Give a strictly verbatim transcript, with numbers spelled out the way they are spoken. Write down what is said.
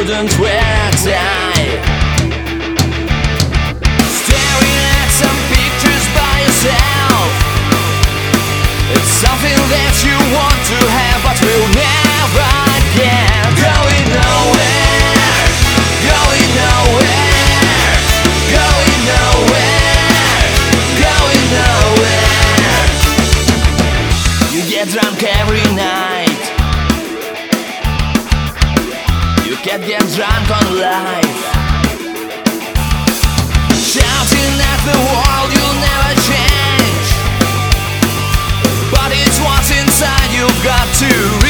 wouldn't wear a tie. Staring at some pictures by yourself, it's something that you want to have but will never get. Going nowhere, going nowhere, going nowhere, going nowhere. You get drunk every night, you can't get drunk on life. Shouting at the world you'll never change, but it's what's inside you've got to